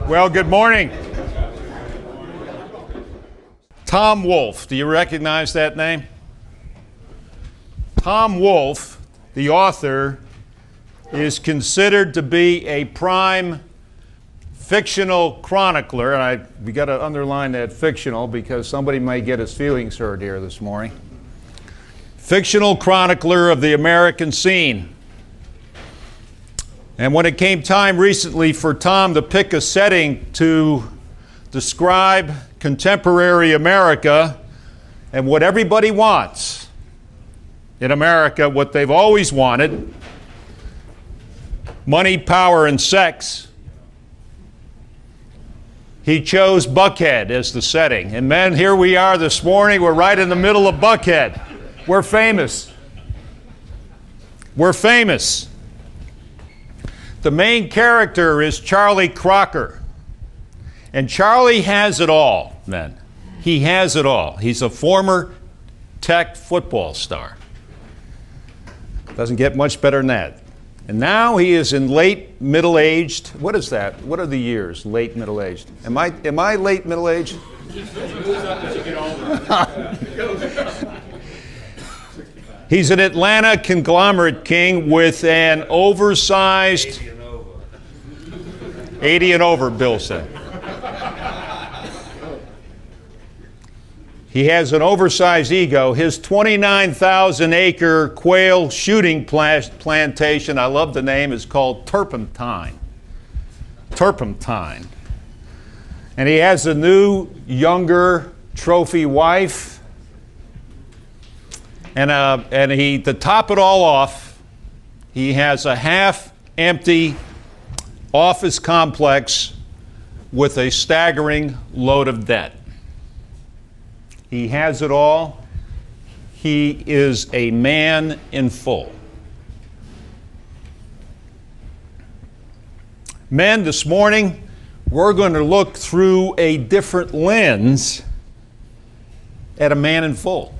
Well, good morning. Tom Wolfe, do you recognize that name? Tom Wolfe, the author, is considered to be a prime fictional chronicler, and we got to underline that fictional because somebody may get his feelings hurt here this morning. Fictional chronicler of the American scene. And when it came time recently for Tom to pick a setting to describe contemporary America and what everybody wants in America, what they've always wanted, money, power, and sex, he chose Buckhead as the setting. And men, here we are this morning. We're right in the middle of Buckhead. We're famous. We're famous. The main character is Charlie Crocker. And Charlie has it all, men. He has it all. He's a former Tech football star. Doesn't get much better than that. And now he is in late middle-aged. What is that? What are the years, late middle-aged? Am I late middle-aged? He's an Atlanta conglomerate king with an oversized 80 and over, Bill said. He has an oversized ego. His 29,000-acre quail shooting plantation, I love the name, is called Turpentine. Turpentine. And he has a new, younger trophy wife. And to top it all off, he has a half-empty office complex with a staggering load of debt. He has it all. He is a man in full. Men, this morning, we're going to look through a different lens at a man in full.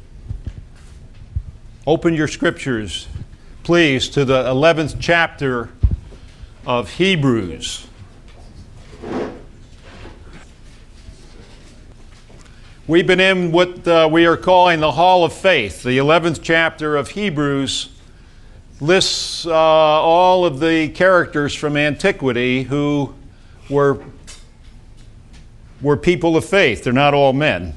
Open your scriptures, please, to the 11th chapter of Hebrews. We've been in what we are calling the Hall of Faith. The 11th chapter of Hebrews lists all of the characters from antiquity who were people of faith. They're not all men.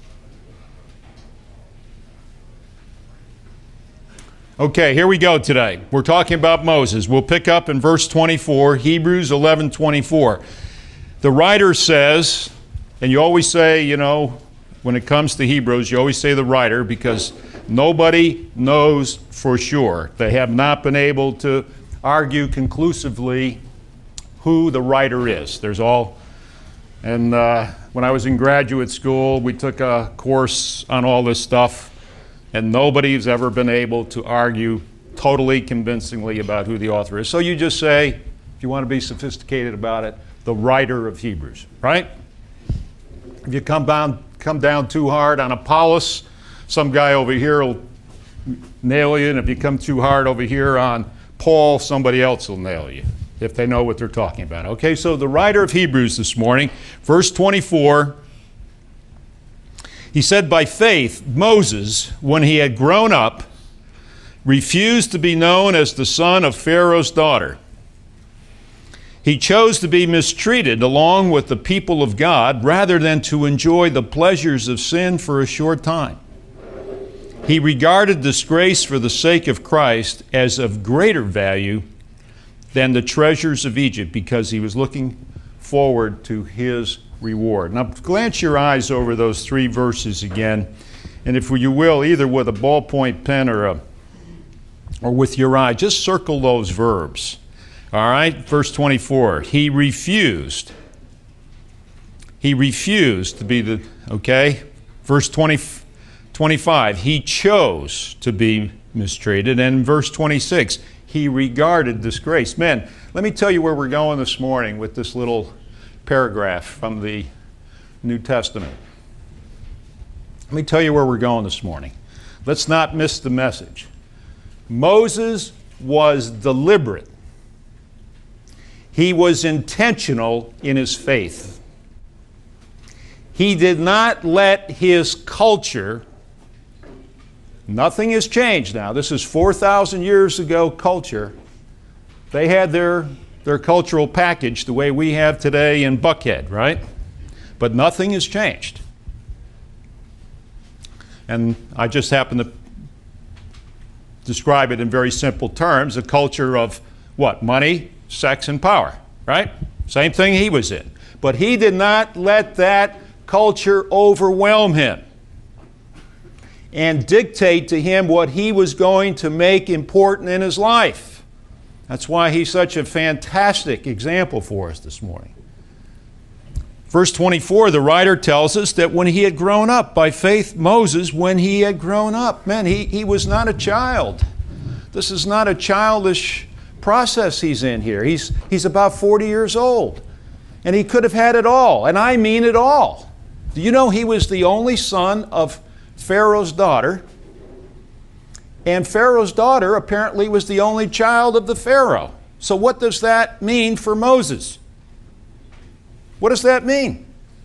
Okay, here we go today. We're talking about Moses. We'll pick up in verse 24, Hebrews 11:24. The writer says, and you always say, you know, when it comes to Hebrews, you always say the writer because nobody knows for sure. They have not been able to argue conclusively who the writer is. There's all, and when I was in graduate school, we took a course on all this stuff. And nobody's ever been able to argue totally convincingly about who the author is. So you just say, if you want to be sophisticated about it, the writer of Hebrews, right? If you come down too hard on Apollos, some guy over here will nail you. And if you come too hard over here on Paul, somebody else will nail you, if they know what they're talking about. Okay, so the writer of Hebrews this morning, verse 24, he said, by faith, Moses, when he had grown up, refused to be known as the son of Pharaoh's daughter. He chose to be mistreated along with the people of God rather than to enjoy the pleasures of sin for a short time. He regarded disgrace for the sake of Christ as of greater value than the treasures of Egypt because he was looking forward to his reward. Now glance your eyes over those three verses again, and if you will, either with a ballpoint pen or with your eye, just circle those verbs. All right, verse 24, he refused to be the, okay? Verse 25, he chose to be mistreated, and in verse 26, he regarded disgrace. Men, let me tell you where we're going this morning with this little paragraph from the New Testament. Let me tell you where we're going this morning. Let's not miss the message. Moses was deliberate. He was intentional in his faith. He did not let his culture, nothing has changed now. This is 4,000 years ago culture. They had their cultural package the way we have today in Buckhead, right? But nothing has changed. And I just happen to describe it in very simple terms, a culture of what? Money, sex, and power, right? Same thing he was in. But he did not let that culture overwhelm him and dictate to him what he was going to make important in his life. That's why he's such a fantastic example for us this morning. Verse 24, the writer tells us that when he had grown up, by faith, Moses, when he had grown up, man, he was not a child. This is not a childish process he's in here. He's about 40 years old, and he could have had it all, and I mean it all. Do you know he was the only son of Pharaoh's daughter, and Pharaoh's daughter apparently was the only child of the Pharaoh. So what does that mean for Moses? What does that mean?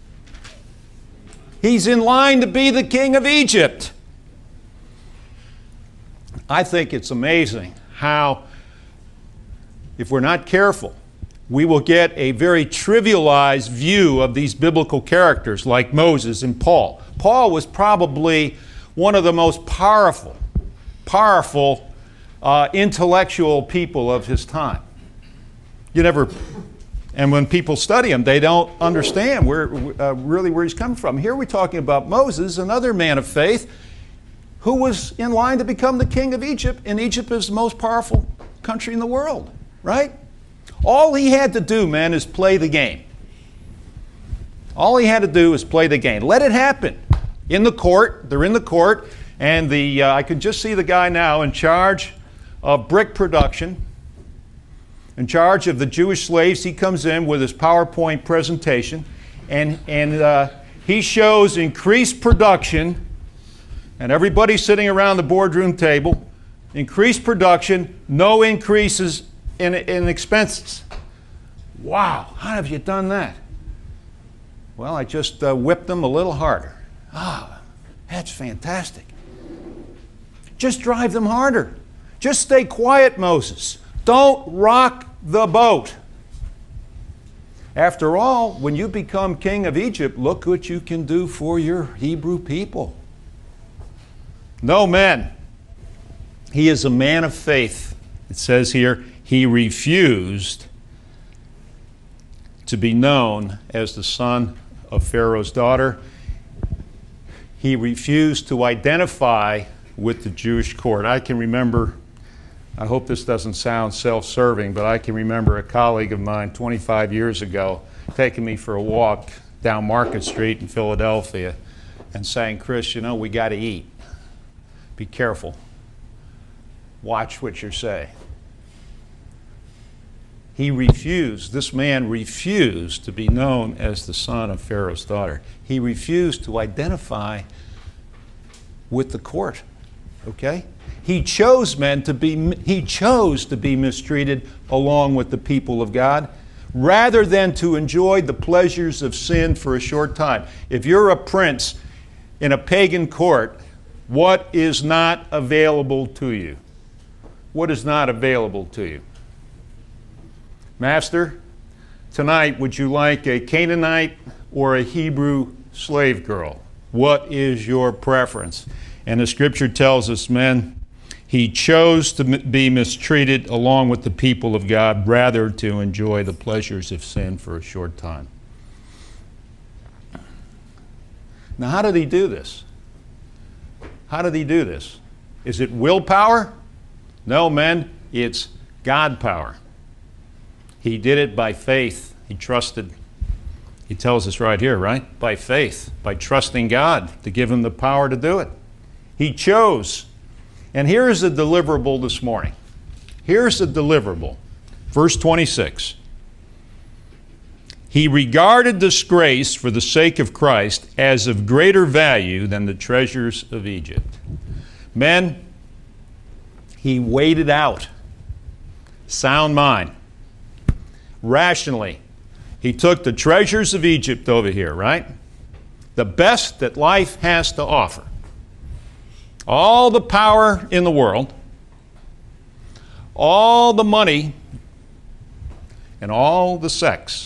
He's in line to be the king of Egypt. I think it's amazing how, if we're not careful, we will get a very trivialized view of these biblical characters like Moses and Paul. Paul was probably one of the most powerful intellectual people of his time. And when people study him, they don't understand really where he's coming from. Here we're talking about Moses, another man of faith, who was in line to become the king of Egypt, and Egypt is the most powerful country in the world, right? All he had to do, man, is play the game. All he had to do is play the game. Let it happen. In the court, they're in the court, and I can just see the guy now in charge of brick production, in charge of the Jewish slaves. He comes in with his PowerPoint presentation, and he shows increased production, and everybody's sitting around the boardroom table. Increased production, no increases in expenses. Wow, how have you done that? Well, I just whipped them a little harder. Ah, that's fantastic. Just drive them harder. Just stay quiet, Moses. Don't rock the boat. After all, when you become king of Egypt, look what you can do for your Hebrew people. No, man. He is a man of faith. It says here, he refused to be known as the son of Pharaoh's daughter. He refused to identify with the Jewish court. I can remember, I hope this doesn't sound self-serving, but I can remember a colleague of mine 25 years ago taking me for a walk down Market Street in Philadelphia and saying, Chris, you know, we got to eat. Be careful. Watch what you say. He refused, this man refused to be known as the son of Pharaoh's daughter. He refused to identify with the court, okay? He chose to be mistreated along with the people of God rather than to enjoy the pleasures of sin for a short time. If you're a prince in a pagan court, what is not available to you? What is not available to you? Master, tonight would you like a Canaanite or a Hebrew slave girl? What is your preference? And the scripture tells us, men, he chose to be mistreated along with the people of God rather to enjoy the pleasures of sin for a short time. Now, how did he do this? How did he do this? Is it willpower? No, men, it's God power. He did it by faith. He trusted. He tells us right here, right? By faith, by trusting God to give him the power to do it. He chose. And here's the deliverable this morning. Here's the deliverable. Verse 26. He regarded disgrace for the sake of Christ as of greater value than the treasures of Egypt. Men, he waited out. Sound mind. rationally. He took the treasures of Egypt over here, right? The best that life has to offer. All the power in the world, all the money, and all the sex.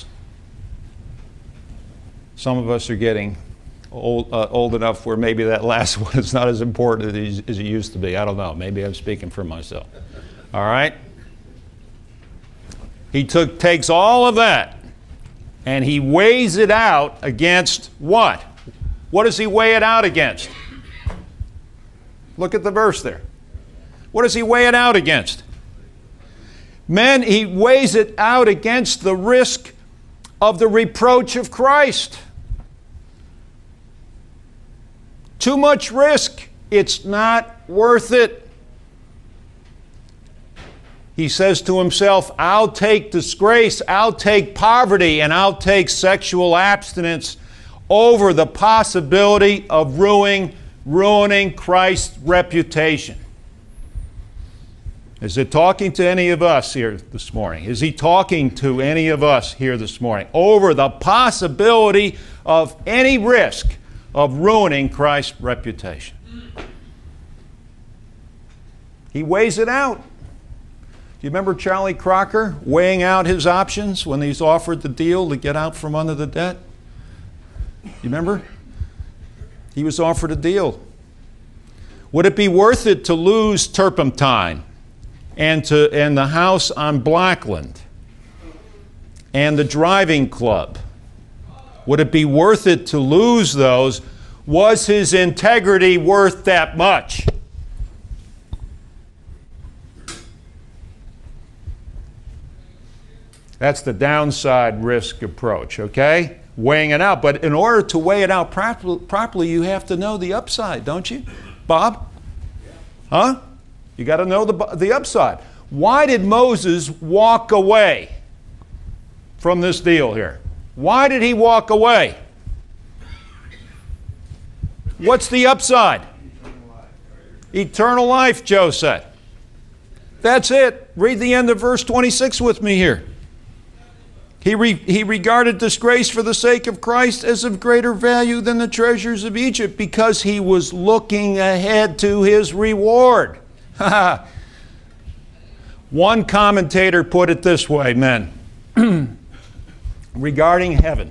Some of us are getting old enough where maybe that last one is not as important as it used to be. I don't know. Maybe I'm speaking for myself. All right? He takes all of that and he weighs it out against what? What does he weigh it out against? Look at the verse there. What does he weigh it out against? Men, he weighs it out against the risk of the reproach of Christ. Too much risk. It's not worth it. He says to himself, I'll take disgrace, I'll take poverty, and I'll take sexual abstinence over the possibility of ruining Christ's reputation. Is it talking to any of us here this morning? Is he talking to any of us here this morning over the possibility of any risk of ruining Christ's reputation? He weighs it out. Do you remember Charlie Crocker weighing out his options when he's offered the deal to get out from under the debt? You remember? He was offered a deal. Would it be worth it to lose Turpentine and the house on Blackland and the driving club? Would it be worth it to lose those? Was his integrity worth that much? That's the downside risk approach, okay? Weighing it out. But in order to weigh it out properly, you have to know the upside, don't you? Bob? Huh? You got to know the upside. Why did Moses walk away from this deal here? Why did he walk away? What's the upside? Eternal life, Joe said. That's it. Read the end of verse 26 with me here. He regarded disgrace for the sake of Christ as of greater value than the treasures of Egypt because he was looking ahead to his reward. One commentator put it this way, men, regarding heaven.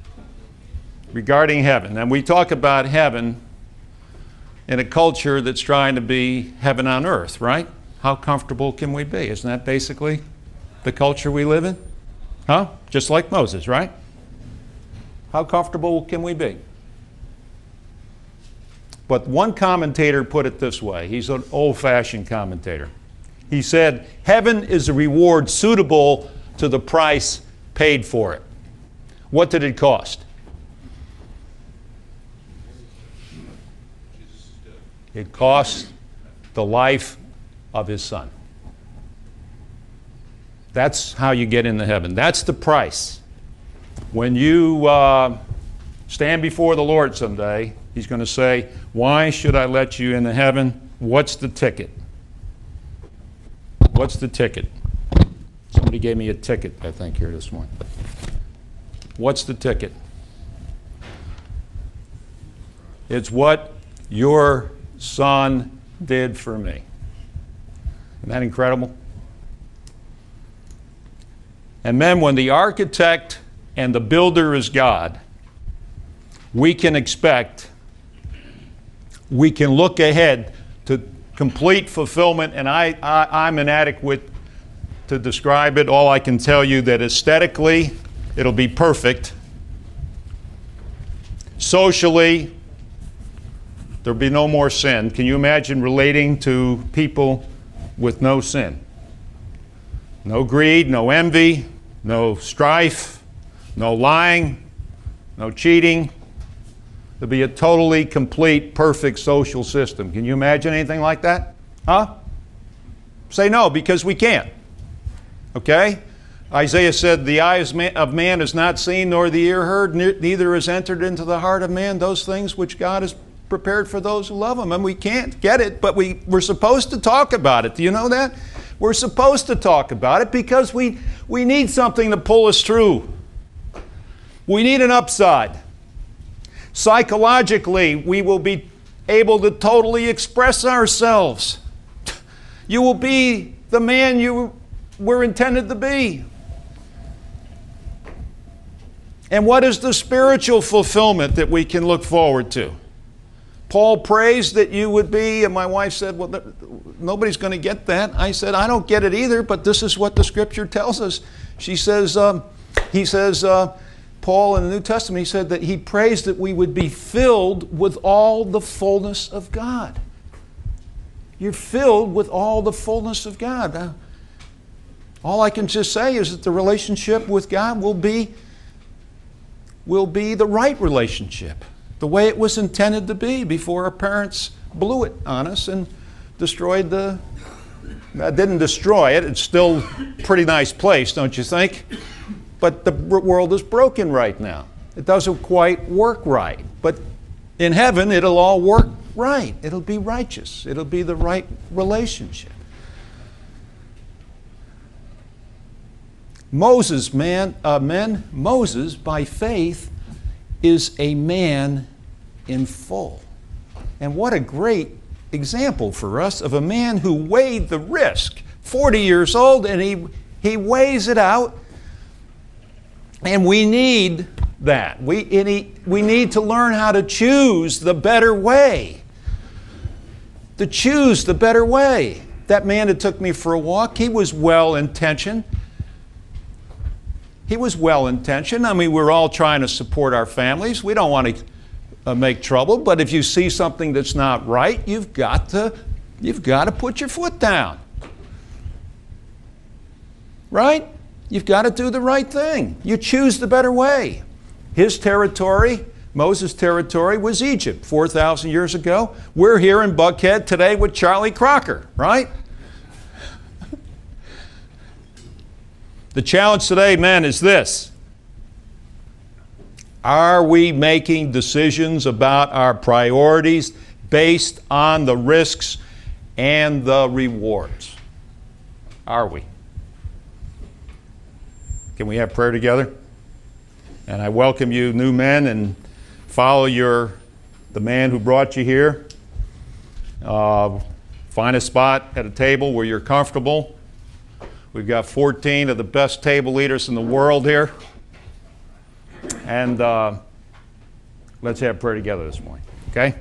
And we talk about heaven in a culture that's trying to be heaven on earth, right? How comfortable can we be? Isn't that basically the culture we live in? Huh? Just like Moses, right? How comfortable can we be? But one commentator put it this way. He's an old-fashioned commentator. He said, heaven is a reward suitable to the price paid for it. What did it cost? It cost the life of his son. That's how you get into heaven. That's the price. When you stand before the Lord someday, he's going to say, why should I let you into heaven? What's the ticket? What's the ticket? Somebody gave me a ticket, I think, here this morning. What's the ticket? It's what your son did for me. Isn't that incredible? And then when the architect and the builder is God, we can look ahead to complete fulfillment, and I'm inadequate to describe it. All I can tell you that aesthetically, it'll be perfect. Socially, there'll be no more sin. Can you imagine relating to people with no sin? No greed, no envy, no strife, no lying, no cheating. There'll be a totally complete, perfect social system. Can you imagine anything like that? Huh? Say no, because we can't. Okay? Isaiah said, the eyes of man has not seen, nor the ear heard, neither has entered into the heart of man those things which God has prepared for those who love him. And we can't get it, but we're supposed to talk about it. Do you know that? We're supposed to talk about it because we need something to pull us through. We need an upside. Psychologically, we will be able to totally express ourselves. You will be the man you were intended to be. And what is the spiritual fulfillment that we can look forward to? Paul prays that you would be, and my wife said, well, nobody's going to get that. I said, I don't get it either, but this is what the Scripture tells us. She says, Paul in the New Testament, he said that he prays that we would be filled with all the fullness of God. You're filled with all the fullness of God. All I can just say is that the relationship with God will be the right relationship, the way it was intended to be before our parents blew it on us and destroyed didn't destroy it. It's still a pretty nice place, don't you think? But the world is broken right now. It doesn't quite work right. But in heaven, it'll all work right. It'll be righteous. It'll be the right relationship. Moses, Moses, by faith, is a man in full. And what a great example for us of a man who weighed the risk. 40 years old, and he weighs it out. And we need that. We need to learn how to choose the better way. To choose the better way. That man that took me for a walk, he was well-intentioned. He was well-intentioned. I mean, we're all trying to support our families. We don't want to make trouble, but if you see something that's not right, you've got to put your foot down. Right? You've got to do the right thing. You choose the better way. His territory, Moses' territory, was Egypt 4,000 years ago. We're here in Buckhead today with Charlie Crocker, right? The challenge today, men, is this. Are we making decisions about our priorities based on the risks and the rewards? Are we? Can we have prayer together? And I welcome you, new men, and follow the man who brought you here. Find a spot at a table where you're comfortable. We've got 14 of the best table leaders in the world here. And let's have prayer together this morning, okay?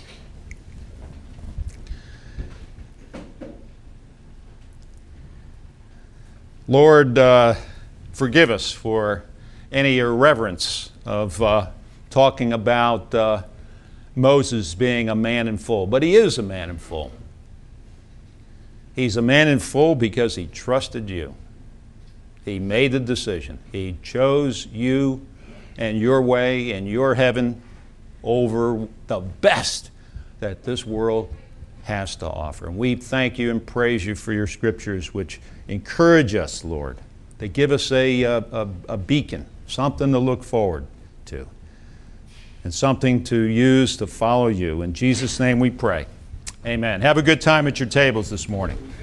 Lord, forgive us for any irreverence of talking about Moses being a man in full. But he is a man in full. He's a man in full because he trusted you. He made the decision. He chose you and your way and your heaven over the best that this world has to offer. And we thank you and praise you for your scriptures, which encourage us, Lord. They give us a beacon, something to look forward to, and something to use to follow you. In Jesus' name we pray. Amen. Have a good time at your tables this morning.